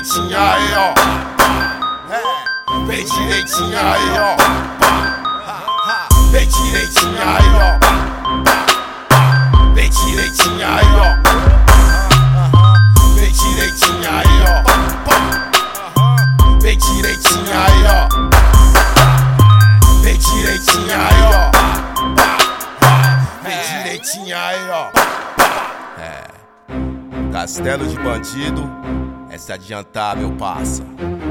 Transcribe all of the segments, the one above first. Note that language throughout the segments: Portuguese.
direitinho aí, ó. Vem direitinho aí, ó. Vem direitinho aí, ó. Vem direitinho aí, ó. Vem direitinho aí, ó. Vem direitinho aí, ó. Vem direitinho aí, ó. Vem direitinho aí, ó. Castelo de bandido é se adiantar, meu parça.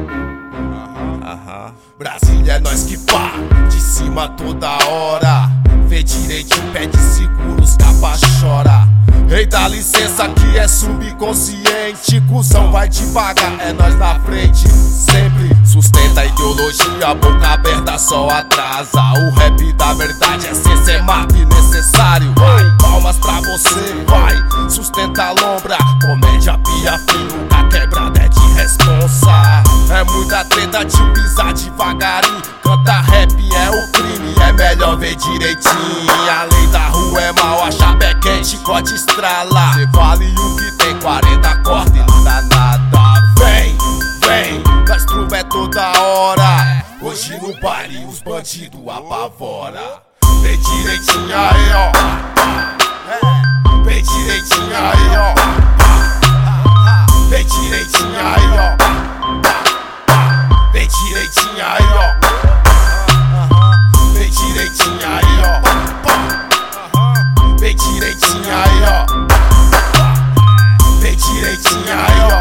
Brasília é nós que pá, de cima toda hora. Vê direitinho, pede seguro, os capa chora. Rei, dá licença que é subconsciente. Cusão vai te pagar, é nós na frente. Sempre sustenta a ideologia, boca aberta só atrasa. O rap da verdade é sem ser mato e necessário. Vai, palmas pra você, vai, sustenta a lombra. Comédia, pia, fino, a quebrada é de responsa. É muita treta de pisar devagarinho. Canta rap é o crime, é melhor ver direitinho. A lei da rua é mal, a chapa é quente, chicote estrala. Cê vale o que tem 40 cortes e não dá nada. Vem, vem, Castro é toda hora. Hoje no baile os bandidos apavora. Vem direitinho aí, ó. Vem direitinho aí, ó. Vem direitinho aí, ó. Vem direitinho aí, ó. Vem direitinho aí, ó. Vem direitinho aí, ó. Vem direitinho aí, ó.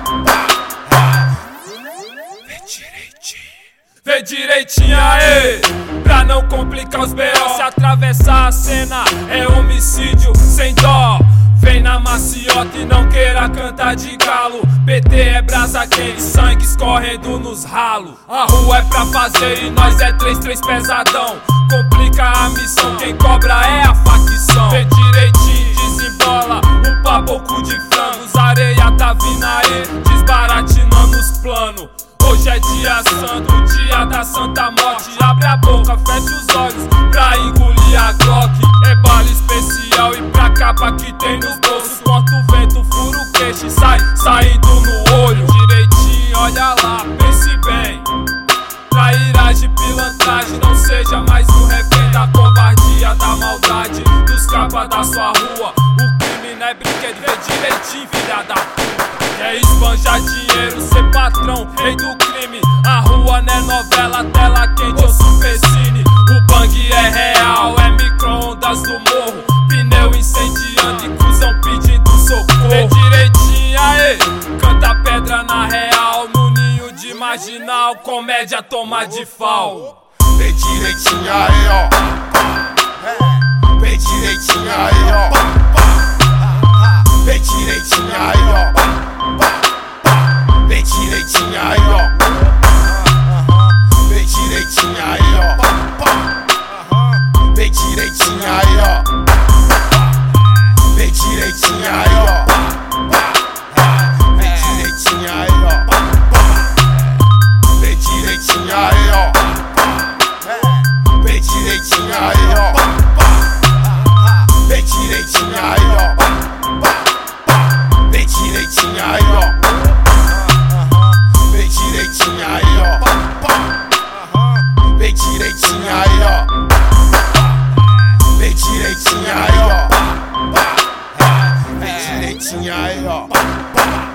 Vem direitinho. Vem direitinho aí, pra não complicar os B.O. Se atravessar a cena é homicídio sem dó. Vem na maciota e não queira cantar de galo. PT é brasa quente, sangue escorrendo nos ralos. A rua é pra fazer e nós é 3-3 pesadão. Complica a missão, quem cobra é a facção. Vem direitinho, desembola um papoco de frangos. Areia tá vindo aí, desbaratinando os planos. Hoje é dia santo, dia da santa morte. Abre a boca, fecha os olhos pra engolir a Glock. É bala especial e pra capa que tem nos bolsos. Corta o vento, fura o queixo e sai saindo no olho. Direitinho, olha lá, pense bem. Trairagem, pilantragem, não seja mais um refém da covardia, da maldade, dos capas da sua rua. O crime não é brinquedo, vê direitinho, filha da puta. Quer esbanjar dinheiro, ser patrão, rei do crime. A rua não é novela, tela quente ou supercine. O bang é real, é micro-ondas do morro. Pneu incendiando e cuzão pedindo socorro. Vem direitinho aí, canta pedra na real. No ninho de marginal, comédia toma de fal. Vem direitinho aí, ó. Vem direitinho aí, ó. Vem direitinho aí, ó. Vem direitinho aí, ó. Vem direitinho aí, ó. Vem direitinho aí, ó. Vem direitinho aí, ó. Vem direitinho aí, ó. Vem direitinho aí, ó. Vem direitinho aí, ó. Vem direitinho aí, ó. Vem direitinho aí, ó. Vem direitinho aí, ó. Vem direitinho aí, ó. Vem direitinho aí, ó. Vem direitinho aí, ó.